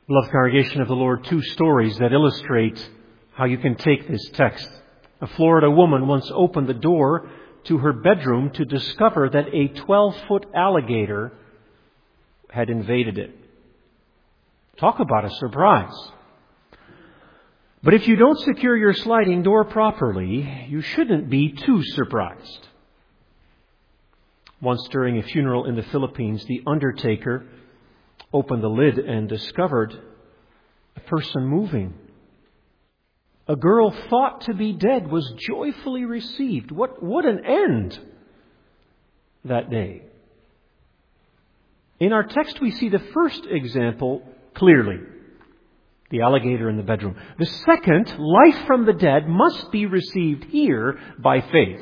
Beloved congregation of the Lord, two stories that illustrate how you can take this text. A Florida woman once opened the door to her bedroom to discover that a 12-foot alligator had invaded it. Talk about a surprise. But if you don't secure your sliding door properly, you shouldn't be too surprised. Once during a funeral in the Philippines, the undertaker opened the lid and discovered a person moving. A girl thought to be dead was joyfully received. What an end that day. In our text, we see the first example clearly. The alligator in the bedroom. The second, life from the dead, must be received here by faith.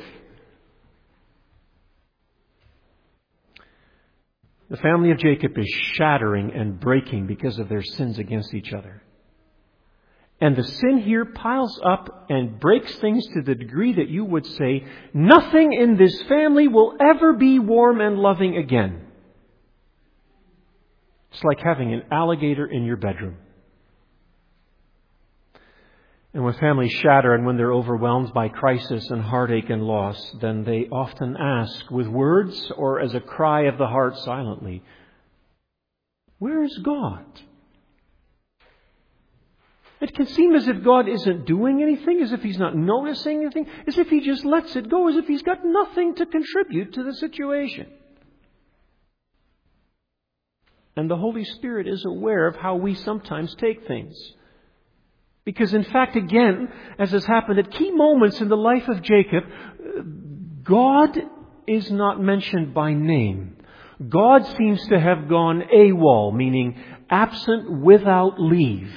The family of Jacob is shattering and breaking because of their sins against each other. And the sin here piles up and breaks things to the degree that you would say, nothing in this family will ever be warm and loving again. It's like having an alligator in your bedroom. And when families shatter and when they're overwhelmed by crisis and heartache and loss, then they often ask with words or as a cry of the heart silently, where is God? It can seem as if God isn't doing anything, as if He's not noticing anything, as if He just lets it go, as if He's got nothing to contribute to the situation. And the Holy Spirit is aware of how we sometimes take things. Because in fact, again, as has happened at key moments in the life of Jacob, God is not mentioned by name. God seems to have gone AWOL, meaning absent without leave.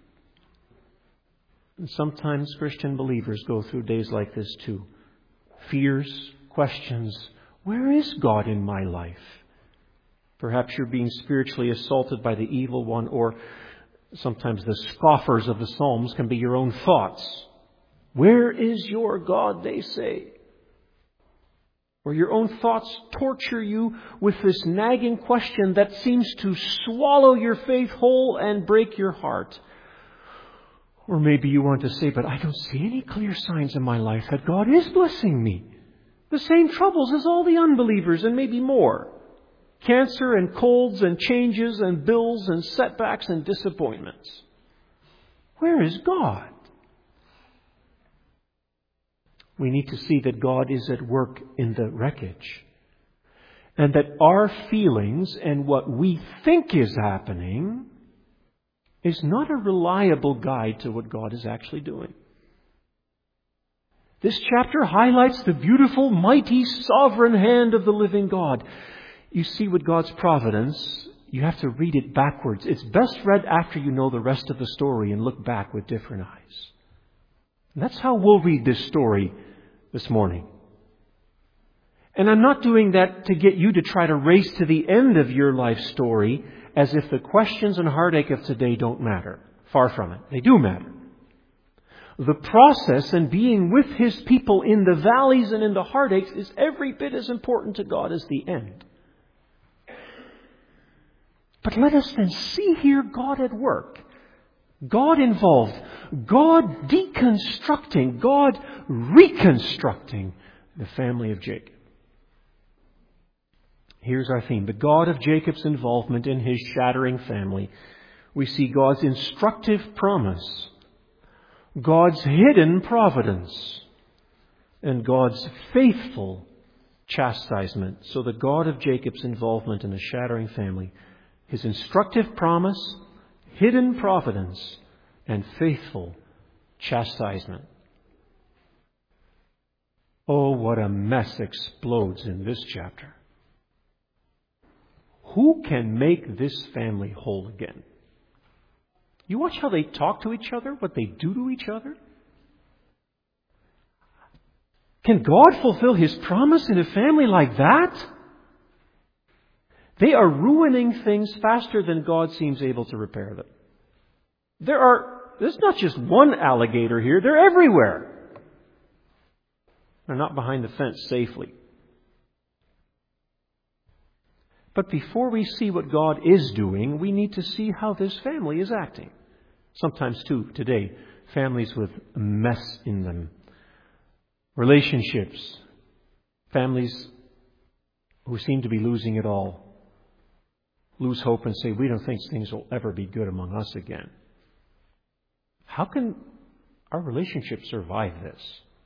And sometimes Christian believers go through days like this too. Fears, questions, where is God in my life? Perhaps you're being spiritually assaulted by the evil one, or sometimes the scoffers of the Psalms can be your own thoughts. Where is your God, they say? Or your own thoughts torture you with this nagging question that seems to swallow your faith whole and break your heart. Or maybe you want to say, but I don't see any clear signs in my life that God is blessing me. The same troubles as all the unbelievers and maybe more. Cancer and colds and changes and bills and setbacks and disappointments. Where is God? We need to see that God is at work in the wreckage. And that our feelings and what we think is happening is not a reliable guide to what God is actually doing. This chapter highlights the beautiful, mighty, sovereign hand of the living God. You see, with God's providence, you have to read it backwards. It's best read after you know the rest of the story and look back with different eyes. And that's how we'll read this story this morning. And I'm not doing that to get you to try to race to the end of your life story as if the questions and heartache of today don't matter. Far from it. They do matter. The process and being with His people in the valleys and in the heartaches is every bit as important to God as the end. But let us then see here God at work. God involved. God deconstructing. God reconstructing the family of Jacob. Here's our theme. The God of Jacob's involvement in his shattering family. We see God's instructive promise. God's hidden providence. And God's faithful chastisement. So the God of Jacob's involvement in the shattering family. His instructive promise, hidden providence, and faithful chastisement. Oh, what a mess explodes in this chapter. Who can make this family whole again? You watch how they talk to each other, what they do to each other. Can God fulfill His promise in a family like that? They are ruining things faster than God seems able to repair them. There's not just one alligator here, they're everywhere. They're not behind the fence safely. But before we see what God is doing, we need to see how this family is acting. Sometimes, too, today, families with a mess in them. Relationships. Families who seem to be losing it all. Lose hope and say, we don't think things will ever be good among us again. How can our relationship survive this?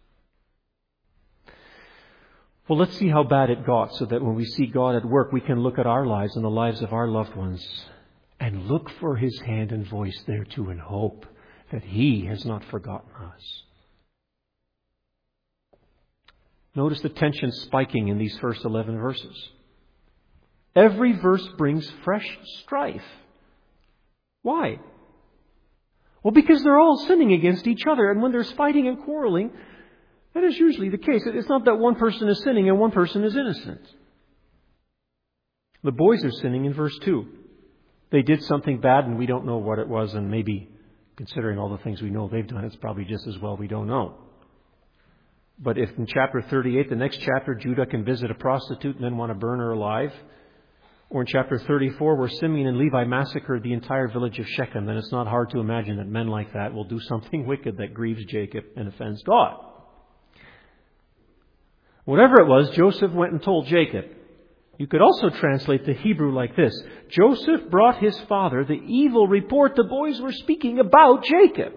Well, let's see how bad it got so that when we see God at work, we can look at our lives and the lives of our loved ones and look for His hand and voice there too and hope that He has not forgotten us. Notice the tension spiking in these first 11 verses. Every verse brings fresh strife. Why? Well, because they're all sinning against each other, and when there's fighting and quarreling, that is usually the case. It's not that one person is sinning and one person is innocent. The boys are sinning in verse 2. They did something bad and we don't know what it was, and maybe, considering all the things we know they've done, it's probably just as well we don't know. But if in chapter 38, the next chapter, Judah can visit a prostitute and then want to burn her alive, or in chapter 34, where Simeon and Levi massacred the entire village of Shechem, then it's not hard to imagine that men like that will do something wicked that grieves Jacob and offends God. Whatever it was, Joseph went and told Jacob. You could also translate the Hebrew like this. Joseph brought his father the evil report the boys were speaking about Jacob.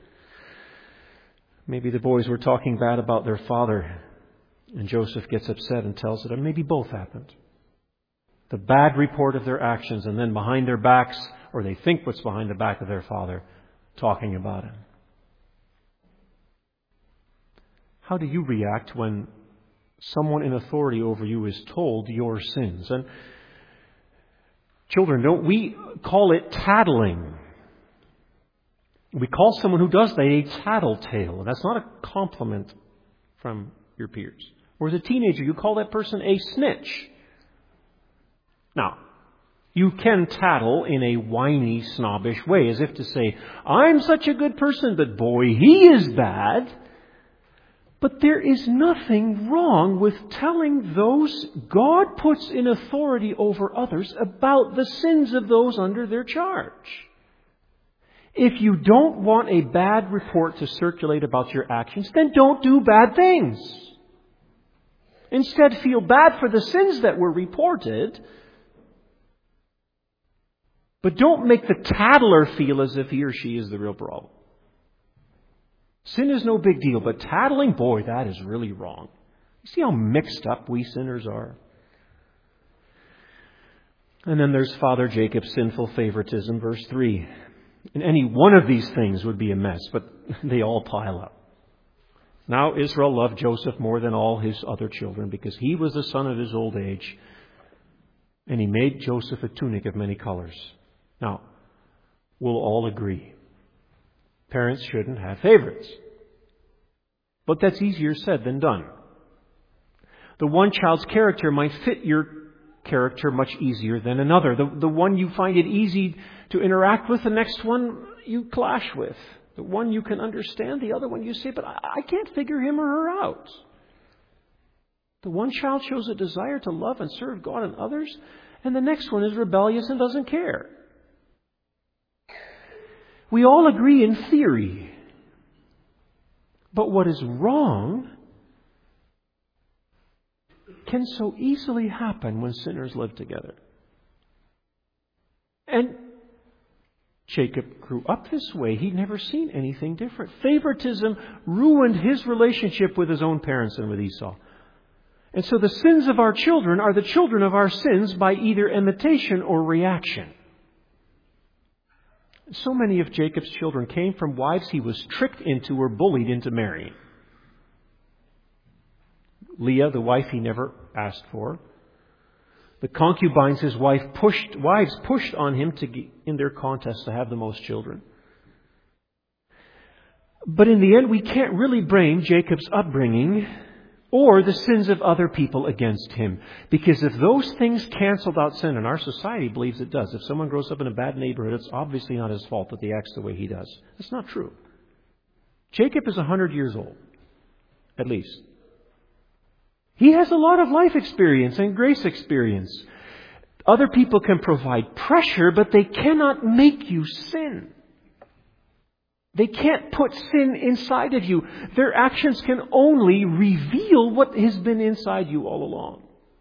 Maybe the boys were talking bad about their father, and Joseph gets upset and tells it, or maybe both happened. The bad report of their actions, and then behind their backs, or they think what's behind the back of their father, talking about him. How do you react when someone in authority over you is told your sins? And children, don't we call it tattling? We call someone who does that a tattletale. That's not a compliment from your peers. Or as a teenager, you call that person a snitch. Now, you can tattle in a whiny, snobbish way, as if to say, I'm such a good person, but boy, he is bad. But there is nothing wrong with telling those God puts in authority over others about the sins of those under their charge. If you don't want a bad report to circulate about your actions, then don't do bad things. Instead, feel bad for the sins that were reported, but don't make the tattler feel as if he or she is the real problem. Sin is no big deal, but tattling, boy, that is really wrong. You see how mixed up we sinners are? And then there's Father Jacob's sinful favoritism, verse 3. And any one of these things would be a mess, but they all pile up. Now Israel loved Joseph more than all his other children because he was the son of his old age. And he made Joseph a tunic of many colors. Now, we'll all agree. Parents shouldn't have favorites. But that's easier said than done. The one child's character might fit your character much easier than another. The one you find it easy to interact with, the next one you clash with. The one you can understand, the other one you say, but I can't figure him or her out. The one child shows a desire to love and serve God and others, and the next one is rebellious and doesn't care. We all agree in theory. But what is wrong can so easily happen when sinners live together. And Jacob grew up this way. He'd never seen anything different. Favoritism ruined his relationship with his own parents and with Esau. And so the sins of our children are the children of our sins by either imitation or reaction. So many of Jacob's children came from wives he was tricked into or bullied into marrying. Leah, the wife he never asked for. The concubines his wives pushed on him in their contest to have the most children. But in the end, we can't really blame Jacob's upbringing or the sins of other people against him. Because if those things canceled out sin, and our society believes it does, if someone grows up in a bad neighborhood, it's obviously not his fault that he acts the way he does. That's not true. Jacob is 100 years old, at least. He has a lot of life experience and grace experience. Other people can provide pressure, but they cannot make you sin. They can't put sin inside of you. Their actions can only reveal what has been inside you all along.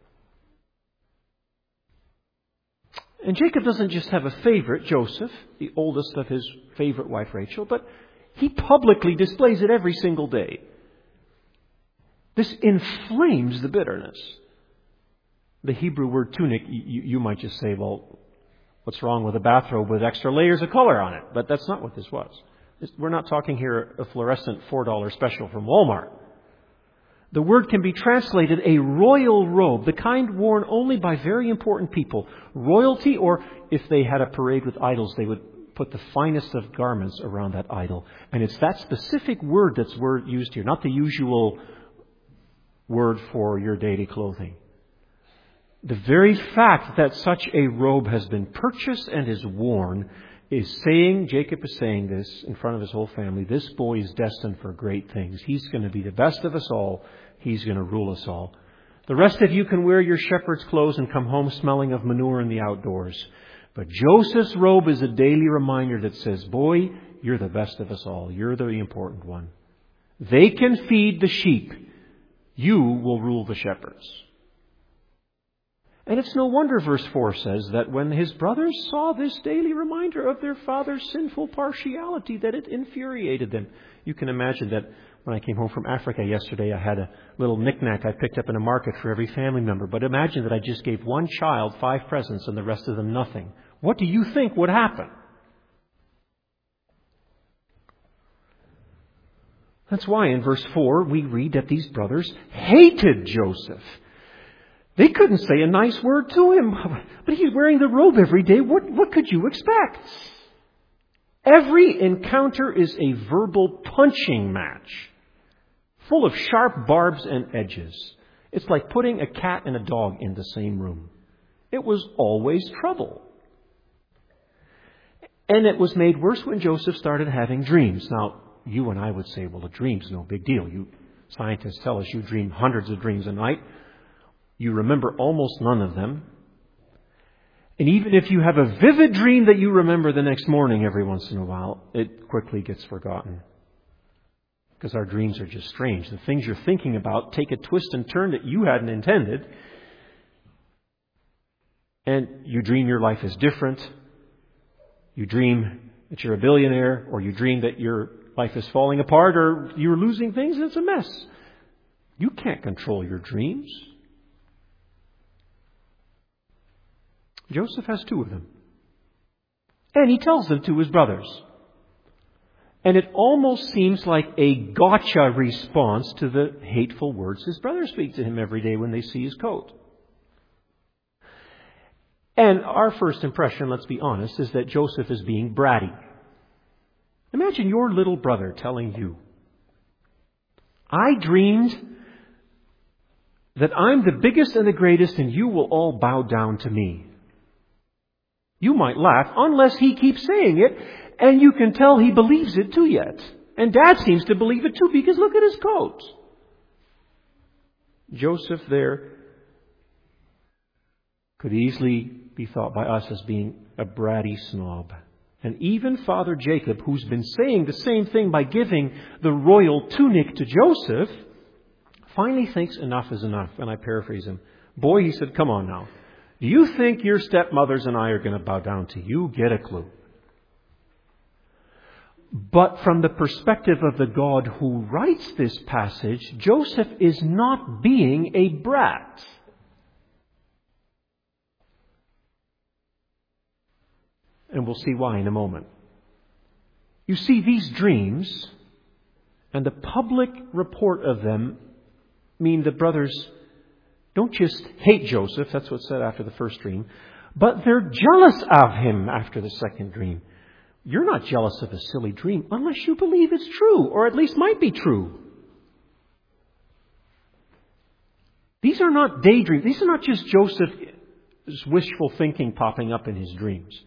And Jacob doesn't just have a favorite, Joseph, the oldest of his favorite wife, Rachel, but he publicly displays it every single day. This inflames the bitterness. The Hebrew word tunic, you might just say, well, what's wrong with a bathrobe with extra layers of color on it? But that's not what this was. We're not talking here a fluorescent $4 special from Walmart. The word can be translated a royal robe, the kind worn only by very important people. Royalty, or if they had a parade with idols, they would put the finest of garments around that idol. And it's that specific word that's used here, not the usual word for your daily clothing. The very fact that such a robe has been purchased and is worn is saying, Jacob is saying this in front of his whole family, this boy is destined for great things. He's going to be the best of us all. He's going to rule us all. The rest of you can wear your shepherd's clothes and come home smelling of manure in the outdoors. But Joseph's robe is a daily reminder that says, boy, you're the best of us all. You're the important one. They can feed the sheep. You will rule the shepherds. And it's no wonder, verse 4 says, that when his brothers saw this daily reminder of their father's sinful partiality, that it infuriated them. You can imagine that when I came home from Africa yesterday, I had a little knick-knack I picked up in a market for every family member. But imagine that I just gave one child 5 presents and the rest of them nothing. What do you think would happen? That's why in verse 4 we read that these brothers hated Joseph. They couldn't say a nice word to him. But he's wearing the robe every day. What could you expect? Every encounter is a verbal punching match, full of sharp barbs and edges. It's like putting a cat and a dog in the same room. It was always trouble. And it was made worse when Joseph started having dreams. Now, you and I would say, well, a dream's no big deal. Scientists tell us you dream hundreds of dreams a night. You remember almost none of them. And even if you have a vivid dream that you remember the next morning every once in a while, it quickly gets forgotten. Because our dreams are just strange. The things you're thinking about take a twist and turn that you hadn't intended. And you dream your life is different. You dream that you're a billionaire, or you dream that your life is falling apart, or you're losing things, and it's a mess. You can't control your dreams. Joseph has 2 of them. And he tells them to his brothers. And it almost seems like a gotcha response to the hateful words his brothers speak to him every day when they see his coat. And our first impression, let's be honest, is that Joseph is being bratty. Imagine your little brother telling you, I dreamed that I'm the biggest and the greatest and you will all bow down to me. You might laugh unless he keeps saying it, and you can tell he believes it too yet. And Dad seems to believe it too, because look at his coat. Joseph there could easily be thought by us as being a bratty snob. And even Father Jacob, who's been saying the same thing by giving the royal tunic to Joseph, finally thinks enough is enough. And I paraphrase him. Boy, he said, come on now. Do you think your stepmothers and I are going to bow down to you? Get a clue. But from the perspective of the God who writes this passage, Joseph is not being a brat. And we'll see why in a moment. You see, these dreams and the public report of them mean the brothers don't just hate Joseph, that's what's said after the first dream, but they're jealous of him after the second dream. You're not jealous of a silly dream unless you believe it's true, or at least might be true. These are not daydreams. These are not just Joseph's wishful thinking popping up in his dreams.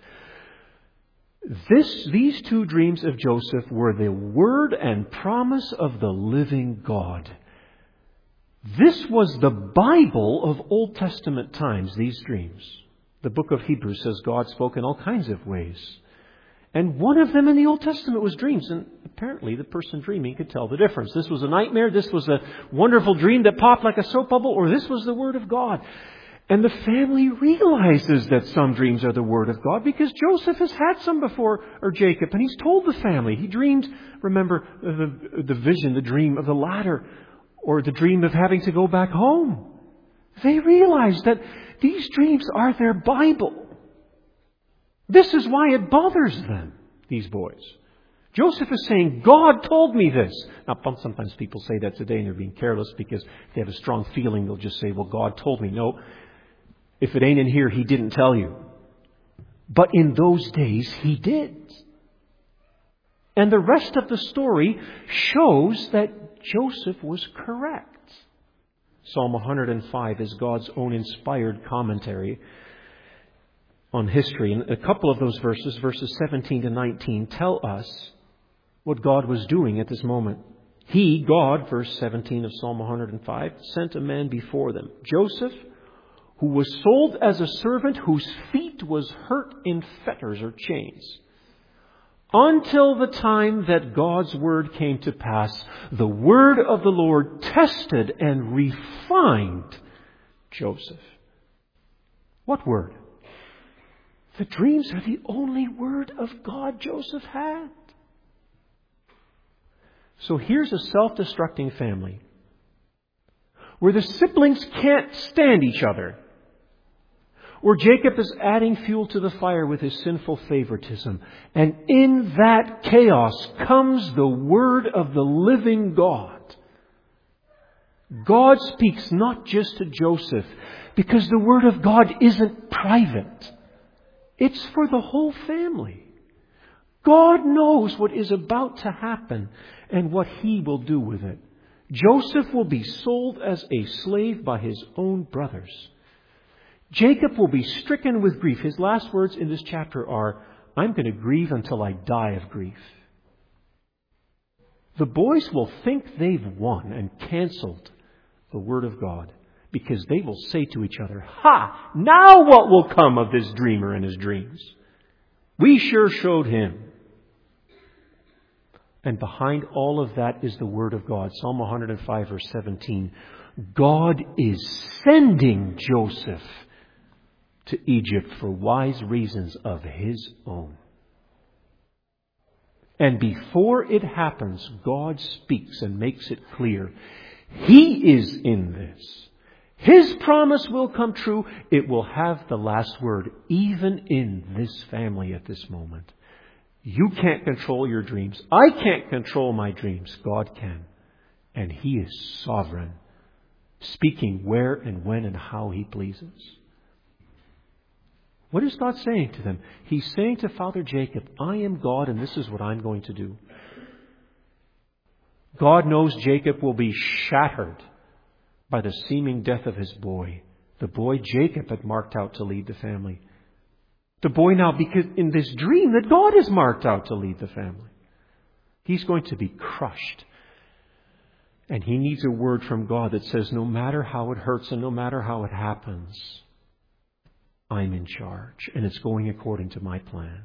These 2 dreams of Joseph were the word and promise of the living God. This was the Bible of Old Testament times, these dreams. The book of Hebrews says God spoke in all kinds of ways. And one of them in the Old Testament was dreams. And apparently the person dreaming could tell the difference. This was a nightmare, this was a wonderful dream that popped like a soap bubble, or this was the Word of God. And the family realizes that some dreams are the Word of God because Joseph has had some before, or Jacob, and he's told the family. He dreamed, remember, the vision, the dream of the ladder, or the dream of having to go back home. They realize that these dreams are their Bible. This is why it bothers them, these boys. Joseph is saying, God told me this. Now, sometimes people say that today and they're being careless because if they have a strong feeling, they'll just say, well, God told me. No, if it ain't in here, He didn't tell you. But in those days, He did. And the rest of the story shows that Joseph was correct. Psalm 105 is God's own inspired commentary on history. And a couple of those verses, verses 17 to 19, tell us what God was doing at this moment. He, God, verse 17 of Psalm 105, sent a man before them, Joseph, who was sold as a servant, whose feet was hurt in fetters or chains, until the time that God's word came to pass. The word of the Lord tested and refined Joseph. What word? The dreams are the only word of God Joseph had. So here's a self-destructing family where the siblings can't stand each other, where Jacob is adding fuel to the fire with his sinful favoritism. And in that chaos comes the word of the living God. God speaks not just to Joseph, because the word of God isn't private. It's for the whole family. God knows what is about to happen and what He will do with it. Joseph will be sold as a slave by his own brothers. Jacob will be stricken with grief. His last words in this chapter are, I'm going to grieve until I die of grief. The boys will think they've won and canceled the word of God, because they will say to each other, ha! Now what will come of this dreamer and his dreams? We sure showed him. And behind all of that is the word of God. Psalm 105 verse 17. God is sending Joseph to Egypt for wise reasons of His own. And before it happens, God speaks and makes it clear. He is in this. His promise will come true. It will have the last word, even in this family at this moment. You can't control your dreams. I can't control my dreams. God can. And He is sovereign, speaking where and when and how He pleases. What is God saying to them? He's saying to Father Jacob, I am God and this is what I'm going to do. God knows Jacob will be shattered by the seeming death of his boy. The boy Jacob had marked out to lead the family. The boy now, because in this dream that God has marked out to lead the family. He's going to be crushed. And he needs a word from God that says, no matter how it hurts and no matter how it happens, I'm in charge, and it's going according to my plan.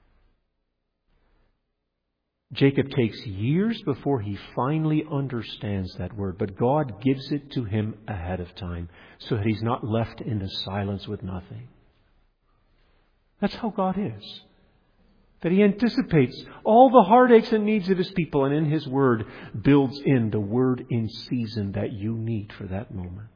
Jacob takes years before he finally understands that word, but God gives it to him ahead of time so that he's not left in the silence with nothing. That's how God is. That He anticipates all the heartaches and needs of His people, and in His word builds in the word in season that you need for that moment.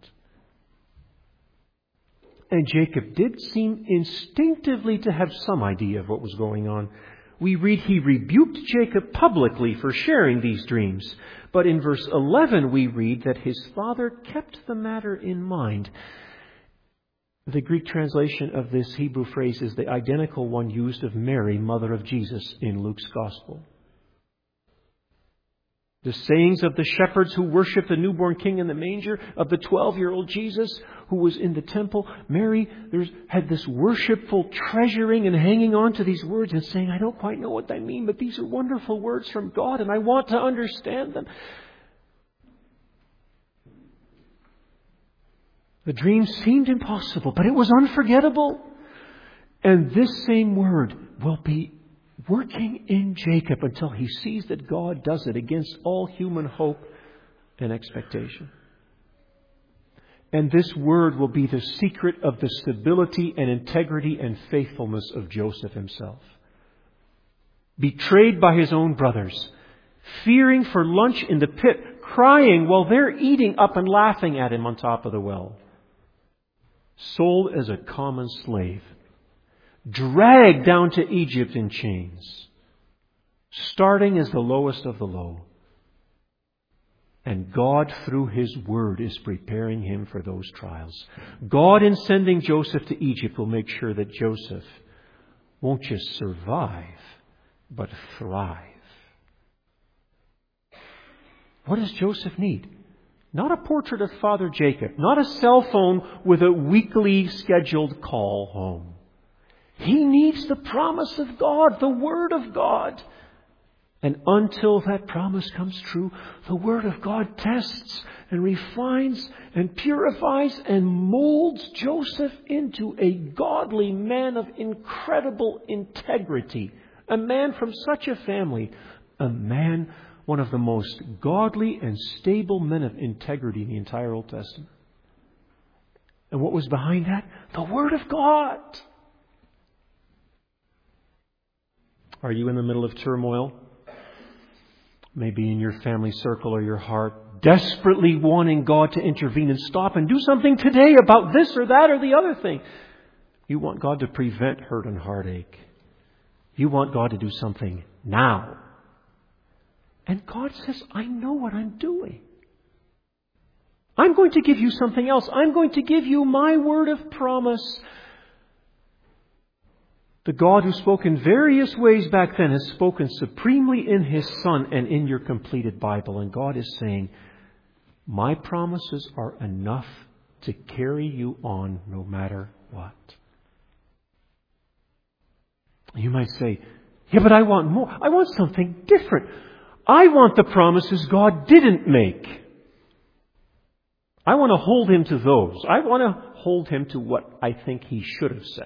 And Jacob did seem instinctively to have some idea of what was going on. We read he rebuked Jacob publicly for sharing these dreams. But in verse 11 we read that his father kept the matter in mind. The Greek translation of this Hebrew phrase is the identical one used of Mary, mother of Jesus, in Luke's Gospel. The sayings of the shepherds who worshiped the newborn king in the manger, of the 12-year-old Jesus who was in the temple. Mary had this worshipful treasuring and hanging on to these words and saying, I don't quite know what they mean, but these are wonderful words from God and I want to understand them. The dream seemed impossible, but it was unforgettable. And this same word will be working in Jacob until he sees that God does it against all human hope and expectation. And this word will be the secret of the stability and integrity and faithfulness of Joseph himself. Betrayed by his own brothers, fearing for lunch in the pit, crying while they're eating up and laughing at him on top of the well. Sold as a common slave. Dragged down to Egypt in chains. Starting as the lowest of the low. And God, through His Word, is preparing him for those trials. God, in sending Joseph to Egypt, will make sure that Joseph won't just survive, but thrive. What does Joseph need? Not a portrait of Father Jacob. Not a cell phone with a weekly scheduled call home. He needs the promise of God, the Word of God. And until that promise comes true, the Word of God tests and refines and purifies and molds Joseph into a godly man of incredible integrity. A man from such a family. A man, one of the most godly and stable men of integrity in the entire Old Testament. And what was behind that? The Word of God. Are you in the middle of turmoil? Maybe in your family circle or your heart, desperately wanting God to intervene and stop and do something today about this or that or the other thing. You want God to prevent hurt and heartache. You want God to do something now. And God says, I know what I'm doing. I'm going to give you something else. I'm going to give you my word of promise. The God who spoke in various ways back then has spoken supremely in His Son and in your completed Bible. And God is saying, my promises are enough to carry you on no matter what. You might say, yeah, but I want more. I want something different. I want the promises God didn't make. I want to hold Him to those. I want to hold Him to what I think He should have said.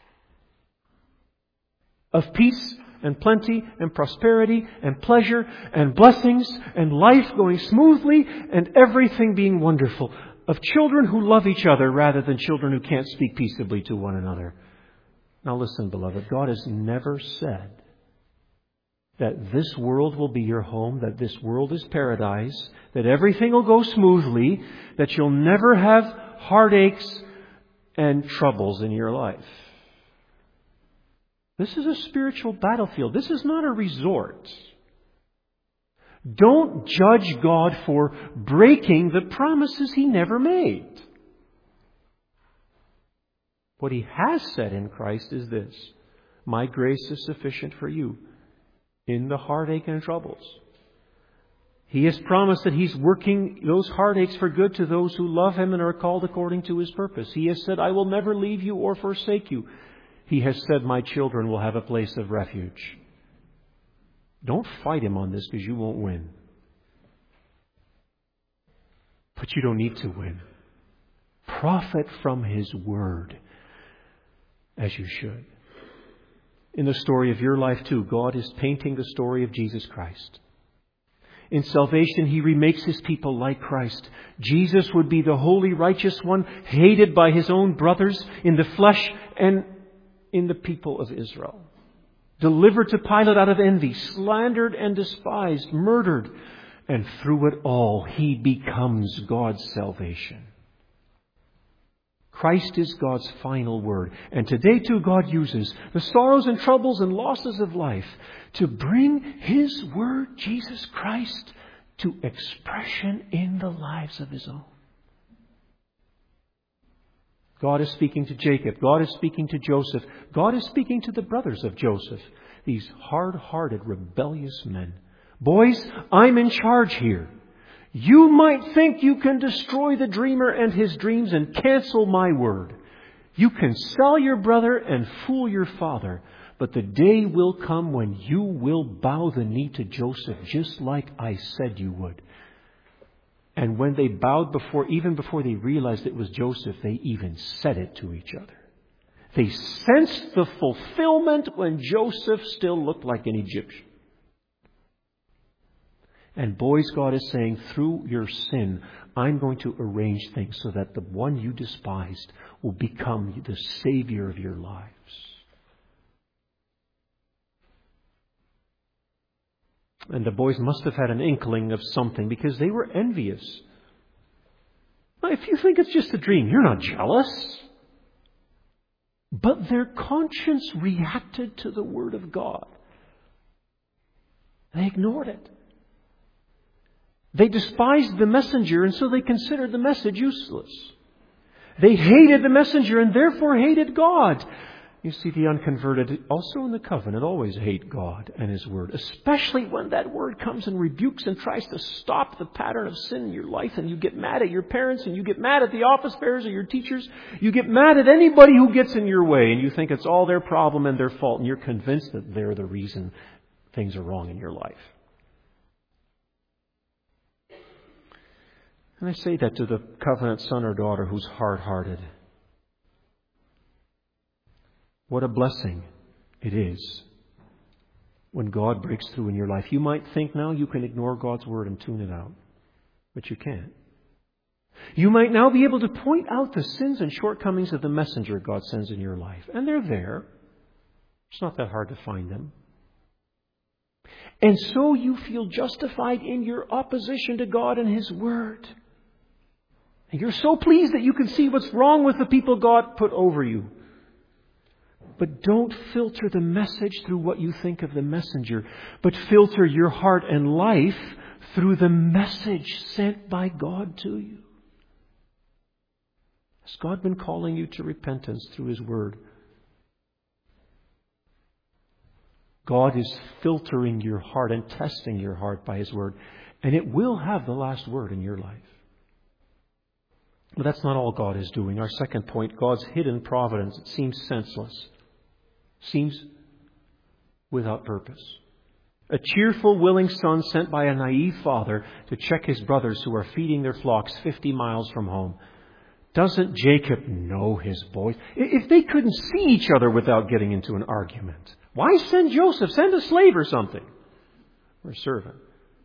Of peace and plenty and prosperity and pleasure and blessings and life going smoothly and everything being wonderful. Of children who love each other rather than children who can't speak peaceably to one another. Now listen, beloved, God has never said that this world will be your home, that this world is paradise, that everything will go smoothly, that you'll never have heartaches and troubles in your life. This is a spiritual battlefield. This is not a resort. Don't judge God for breaking the promises He never made. What He has said in Christ is this: my grace is sufficient for you in the heartache and troubles. He has promised that He's working those heartaches for good to those who love Him and are called according to His purpose. He has said, I will never leave you or forsake you. He has said, my children will have a place of refuge. Don't fight Him on this because you won't win. But you don't need to win. Profit from His Word as you should. In the story of your life too, God is painting the story of Jesus Christ. In salvation, He remakes His people like Christ. Jesus would be the holy, righteous one, hated by His own brothers in the flesh and in the people of Israel. Delivered to Pilate out of envy, slandered and despised, murdered. And through it all, He becomes God's salvation. Christ is God's final word. And today too, God uses the sorrows and troubles and losses of life to bring His word, Jesus Christ, to expression in the lives of His own. God is speaking to Jacob. God is speaking to Joseph. God is speaking to the brothers of Joseph. These hard-hearted, rebellious men. Boys, I'm in charge here. You might think you can destroy the dreamer and his dreams and cancel my word. You can sell your brother and fool your father. But the day will come when you will bow the knee to Joseph just like I said you would. And when they bowed even before they realized it was Joseph, they even said it to each other. They sensed the fulfillment when Joseph still looked like an Egyptian. And boys, God is saying, through your sin, I'm going to arrange things so that the one you despised will become the Savior of your lives. And the boys must have had an inkling of something because they were envious. Now, if you think it's just a dream, you're not jealous. But their conscience reacted to the Word of God. They ignored it. They despised the messenger, and so they considered the message useless. They hated the messenger and therefore hated God. You see, the unconverted, also in the covenant, always hate God and His Word, especially when that Word comes and rebukes and tries to stop the pattern of sin in your life, and you get mad at your parents, and you get mad at the office bearers or your teachers. You get mad at anybody who gets in your way, and you think it's all their problem and their fault, and you're convinced that they're the reason things are wrong in your life. And I say that to the covenant son or daughter who's hard-hearted. What a blessing it is when God breaks through in your life. You might think now you can ignore God's Word and tune it out, but you can't. You might now be able to point out the sins and shortcomings of the messenger God sends in your life. And they're there. It's not that hard to find them. And so you feel justified in your opposition to God and His Word. And you're so pleased that you can see what's wrong with the people God put over you. But don't filter the message through what you think of the messenger, but filter your heart and life through the message sent by God to you. Has God been calling you to repentance through His Word? God is filtering your heart and testing your heart by His Word, and it will have the last word in your life. But that's not all God is doing. Our second point, God's hidden providence. It seems senseless. Seems without purpose. A cheerful, willing son sent by a naive father to check his brothers who are feeding their flocks 50 miles from home. Doesn't Jacob know his boys? If they couldn't see each other without getting into an argument, why send Joseph? Send a slave or something. Or a servant.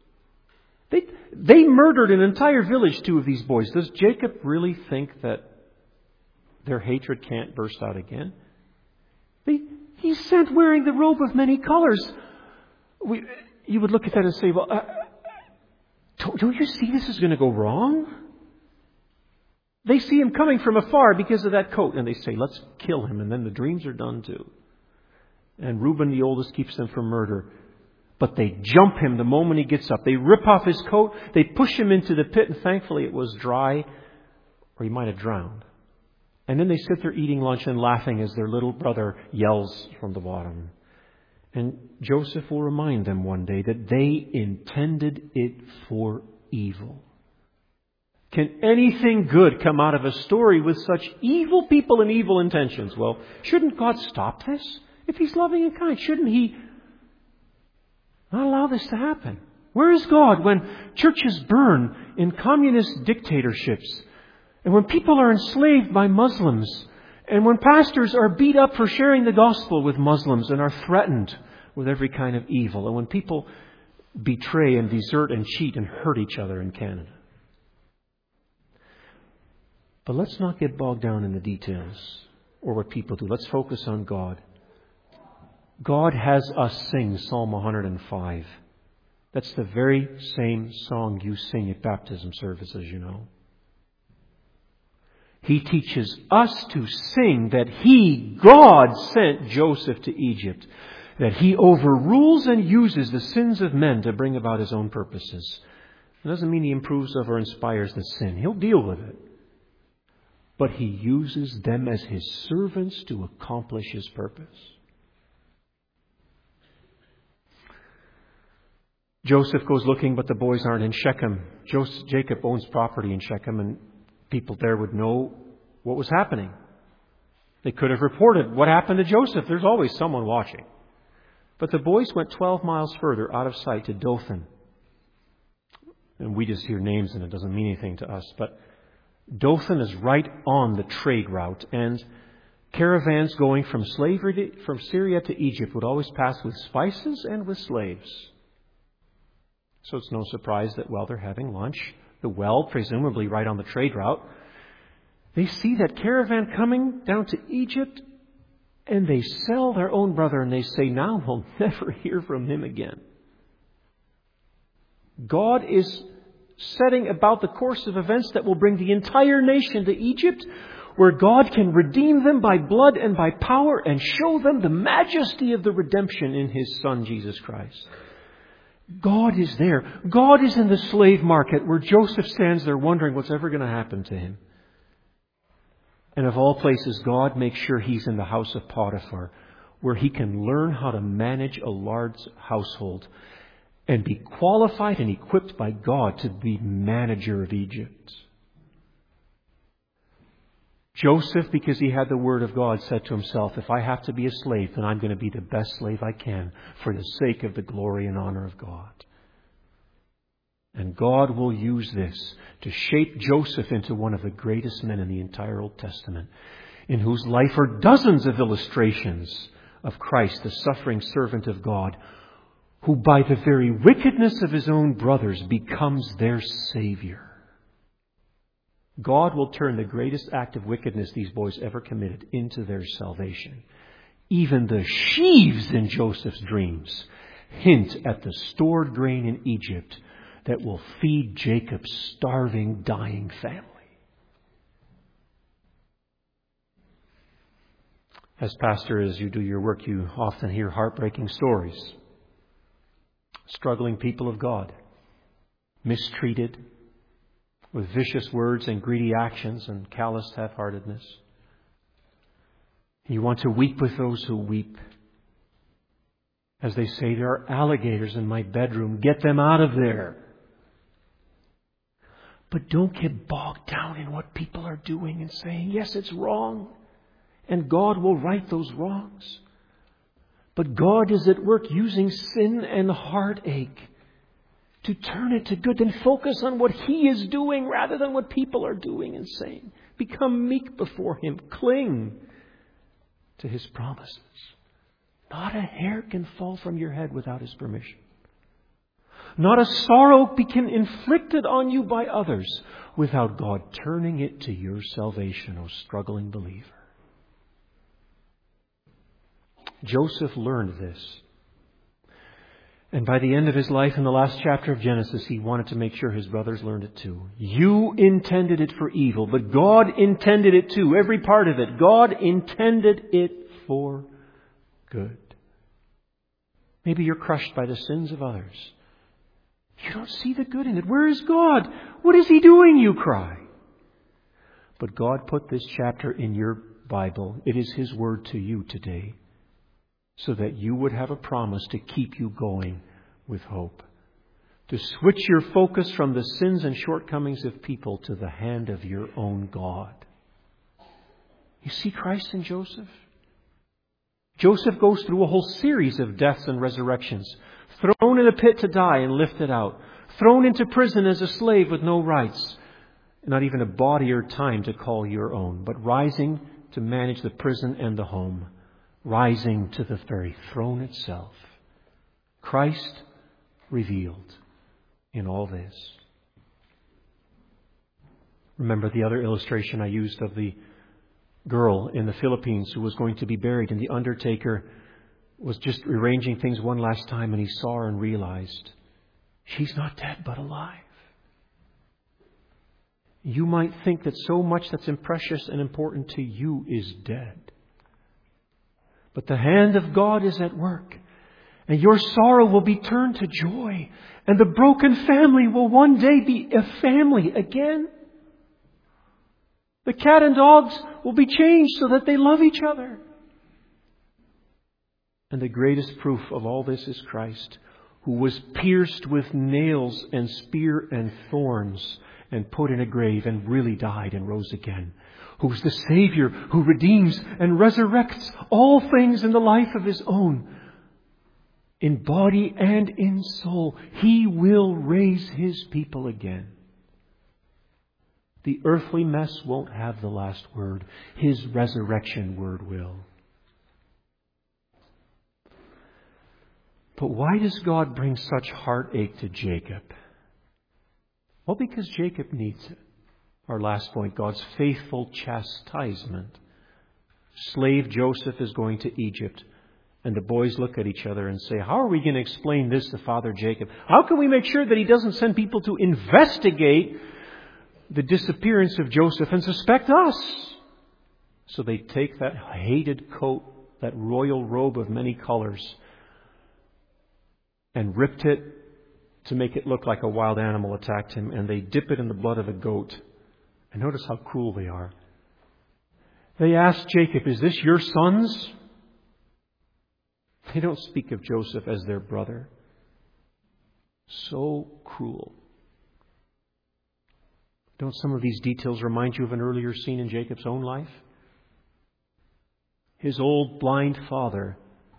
They murdered an entire village, two of these boys. Does Jacob really think that their hatred can't burst out again? He's sent wearing the robe of many colors. You would look at that and say, well, don't you see this is going to go wrong? They see him coming from afar because of that coat, and they say, let's kill him, and then the dreams are done too. And Reuben, the oldest, keeps them from murder. But they jump him the moment he gets up. They rip off his coat, they push him into the pit, and thankfully it was dry, or he might have drowned. And then they sit there eating lunch and laughing as their little brother yells from the bottom. And Joseph will remind them one day that they intended it for evil. Can anything good come out of a story with such evil people and evil intentions? Well, shouldn't God stop this? If He's loving and kind, shouldn't He not allow this to happen? Where is God when churches burn in communist dictatorships? And when people are enslaved by Muslims, and when pastors are beat up for sharing the gospel with Muslims and are threatened with every kind of evil, and when people betray and desert and cheat and hurt each other in Canada. But let's not get bogged down in the details or what people do. Let's focus on God. God has us sing Psalm 105. That's the very same song you sing at baptism services, you know. He teaches us to sing that He, God, sent Joseph to Egypt. That He overrules and uses the sins of men to bring about His own purposes. It doesn't mean He improves of or inspires the sin. He'll deal with it. But He uses them as His servants to accomplish His purpose. Joseph goes looking, but the boys aren't in Shechem. Jacob owns property in Shechem, and people there would know what was happening. They could have reported what happened to Joseph. There's always someone watching. But the boys went 12 miles further out of sight to Dothan. And we just hear names and it doesn't mean anything to us. But Dothan is right on the trade route. And Caravans going from Syria to Egypt would always pass with spices and with slaves. So it's no surprise that while they're having lunch, the well, presumably right on the trade route, they see that caravan coming down to Egypt, and they sell their own brother, and they say, now we'll never hear from him again. God is setting about the course of events that will bring the entire nation to Egypt, where God can redeem them by blood and by power and show them the majesty of the redemption in His Son, Jesus Christ. God is there. God is in the slave market where Joseph stands there wondering what's ever going to happen to him. And of all places, God makes sure He's in the house of Potiphar, where he can learn how to manage a large household and be qualified and equipped by God to be manager of Egypt. Joseph, because he had the Word of God, said to himself, if I have to be a slave, then I'm going to be the best slave I can for the sake of the glory and honor of God. And God will use this to shape Joseph into one of the greatest men in the entire Old Testament, in whose life are dozens of illustrations of Christ, the suffering servant of God, who by the very wickedness of his own brothers becomes their Savior. God will turn the greatest act of wickedness these boys ever committed into their salvation. Even the sheaves in Joseph's dreams hint at the stored grain in Egypt that will feed Jacob's starving, dying family. As pastor, as you do your work, you often hear heartbreaking stories. Struggling people of God, mistreated, with vicious words and greedy actions and calloused half-heartedness. You want to weep with those who weep. As they say, there are alligators in my bedroom. Get them out of there. But don't get bogged down in what people are doing and saying, yes, it's wrong. And God will right those wrongs. But God is at work using sin and heartache to turn it to good. Then focus on what He is doing rather than what people are doing and saying. Become meek before Him. Cling to His promises. Not a hair can fall from your head without His permission. Not a sorrow can be inflicted on you by others without God turning it to your salvation, O struggling believer. Joseph learned this. And by the end of his life, in the last chapter of Genesis, he wanted to make sure his brothers learned it too. You intended it for evil, but God intended it too. Every part of it. God intended it for good. Maybe you're crushed by the sins of others. You don't see the good in it. Where is God? What is He doing? You cry. But God put this chapter in your Bible. It is His word to you today, so that you would have a promise to keep you going with hope. To switch your focus from the sins and shortcomings of people to the hand of your own God. You see Christ in Joseph? Joseph goes through a whole series of deaths and resurrections. Thrown in a pit to die and lifted out. Thrown into prison as a slave with no rights. Not even a body or time to call your own. But rising to manage the prison and the home. Rising to the very throne itself. Christ revealed in all this. Remember the other illustration I used of the girl in the Philippines who was going to be buried, and the undertaker was just arranging things one last time, and he saw her and realized she's not dead but alive. You might think that so much that's precious and important to you is dead. But the hand of God is at work. And your sorrow will be turned to joy. And the broken family will one day be a family again. The cat and dogs will be changed so that they love each other. And the greatest proof of all this is Christ, who was pierced with nails and spear and thorns and put in a grave and really died and rose again. Who's the Savior who redeems and resurrects all things in the life of His own. In body and in soul, He will raise His people again. The earthly mess won't have the last word. His resurrection word will. But why does God bring such heartache to Jacob? Well, because Jacob needs it. Our last point, God's faithful chastisement. Slave Joseph is going to Egypt. And the boys look at each other and say, how are we going to explain this to Father Jacob? How can we make sure that he doesn't send people to investigate the disappearance of Joseph and suspect us? So they take that hated coat, that royal robe of many colors, and ripped it to make it look like a wild animal attacked him, and they dip it in the blood of a goat. And notice how cruel they are. They ask Jacob, is this your sons? They don't speak of Joseph as their brother. So cruel. Don't some of these details remind you of an earlier scene in Jacob's own life? His old blind father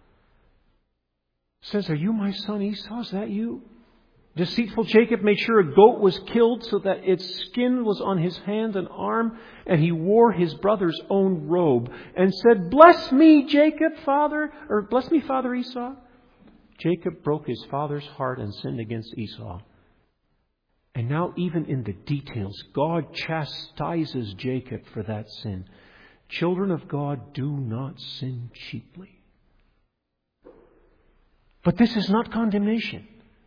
says, are you my son Esau? Is that you? Deceitful Jacob made sure a goat was killed so that its skin was on his hand and arm, and he wore his brother's own robe and said, bless me, Jacob, father, or bless me, Father Esau. Jacob broke his father's heart and sinned against Esau. And now even in the details, God chastises Jacob for that sin. Children of God, do not sin cheaply. But this is not condemnation.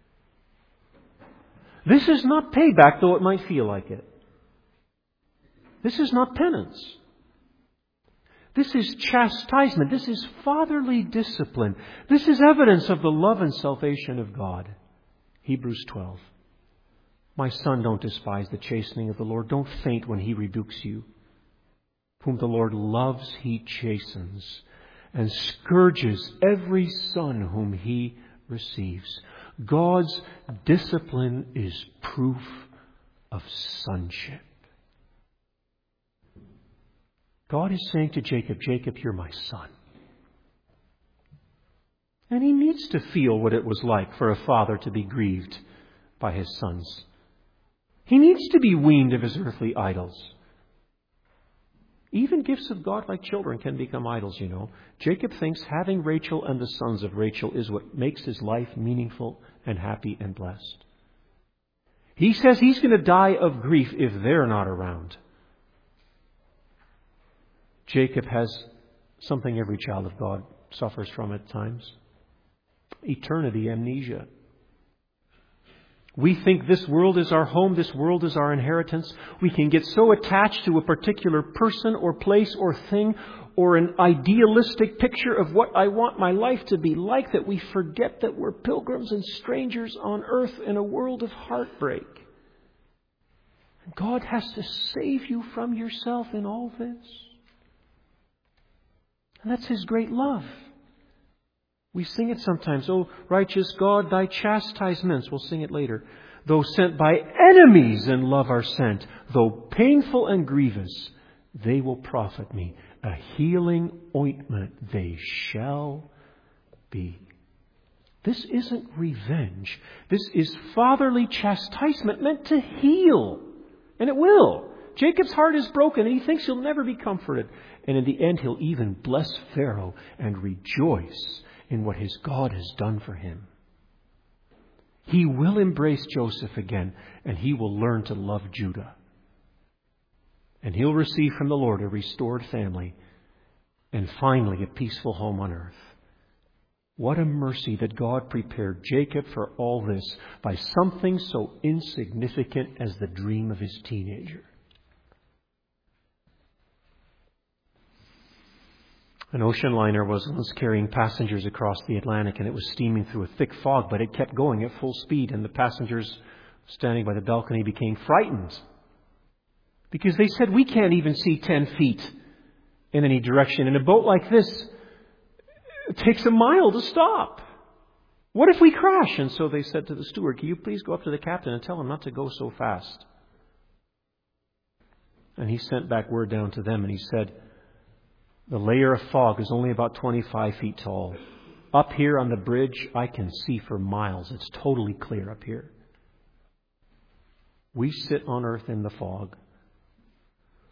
This is not payback, though it might feel like it. This is not penance. This is chastisement. This is fatherly discipline. This is evidence of the love and salvation of God. Hebrews 12. My son, don't despise the chastening of the Lord. Don't faint when He rebukes you. Whom the Lord loves, He chastens, and scourges every son whom He receives. God's discipline is proof of sonship. God is saying to Jacob, Jacob, you're my son. And he needs to feel what it was like for a father to be grieved by his sons. He needs to be weaned of his earthly idols. Even gifts of God like children can become idols, you know. Jacob thinks having Rachel and the sons of Rachel is what makes his life meaningful and happy and blessed. He says he's going to die of grief if they're not around. Jacob has something every child of God suffers from at times. Eternity amnesia. We think this world is our home, this world is our inheritance. We can get so attached to a particular person or place or thing or an idealistic picture of what I want my life to be like that we forget that we're pilgrims and strangers on earth in a world of heartbreak. God has to save you from yourself in all this. And that's His great love. We sing it sometimes. Oh, righteous God, thy chastisements. We'll sing it later. Though sent by enemies in love are sent, though painful and grievous, they will profit me. A healing ointment they shall be. This isn't revenge. This is fatherly chastisement meant to heal. And it will. Jacob's heart is broken and he thinks he'll never be comforted. And in the end, he'll even bless Pharaoh and rejoice in what his God has done for him. He will embrace Joseph again, and he will learn to love Judah. And he'll receive from the Lord a restored family, and finally a peaceful home on earth. What a mercy that God prepared Jacob for all this by something so insignificant as the dream of his teenager. An ocean liner was once carrying passengers across the Atlantic, and it was steaming through a thick fog, but it kept going at full speed, and the passengers standing by the balcony became frightened because they said, we can't even see 10 feet in any direction. In a boat like this, it takes a mile to stop. What if we crash? And so they said to the steward, can you please go up to the captain and tell him not to go so fast? And he sent back word down to them, and he said, the layer of fog is only about 25 feet tall. Up here on the bridge, I can see for miles. It's totally clear up here. We sit on earth in the fog.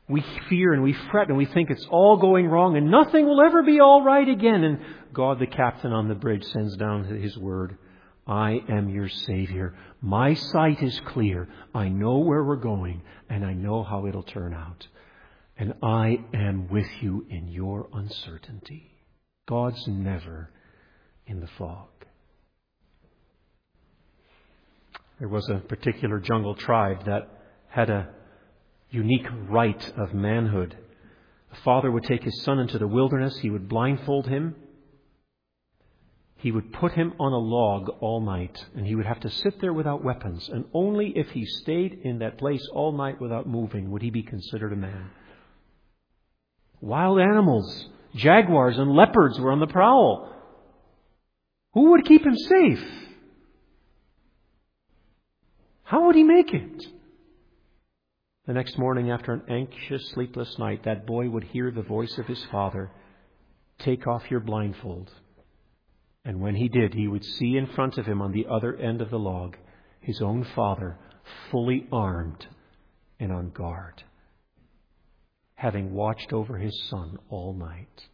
We fear and we fret and we think it's all going wrong and nothing will ever be all right again. And God, the captain on the bridge, sends down His word. I am your Savior. My sight is clear. I know where we're going and I know how it'll turn out. And I am with you in your uncertainty. God's never in the fog. There was a particular jungle tribe that had a unique rite of manhood. A father would take his son into the wilderness. He would blindfold him. He would put him on a log all night, and he would have to sit there without weapons. And only if he stayed in that place all night without moving would he be considered a man. Wild animals, jaguars and leopards were on the prowl. Who would keep him safe? How would he make it? The next morning, after an anxious, sleepless night, that boy would hear the voice of his father, "Take off your blindfold." And when he did, he would see in front of him on the other end of the log his own father, fully armed and on guard, having watched over his son all night.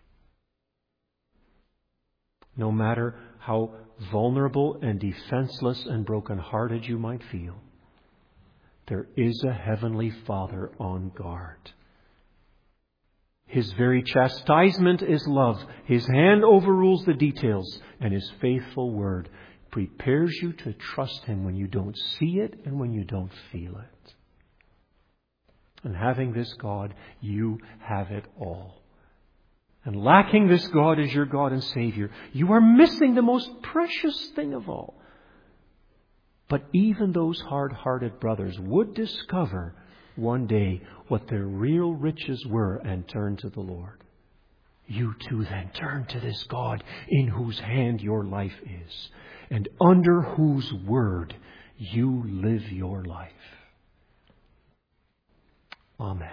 No matter how vulnerable and defenseless and broken-hearted you might feel, there is a heavenly Father on guard. His very chastisement is love. His hand overrules the details, and His faithful word prepares you to trust Him when you don't see it and when you don't feel it. And having this God, you have it all. And lacking this God as your God and Savior, you are missing the most precious thing of all. But even those hard-hearted brothers would discover one day what their real riches were and turn to the Lord. You too then turn to this God in whose hand your life is and under whose word you live your life. Amen.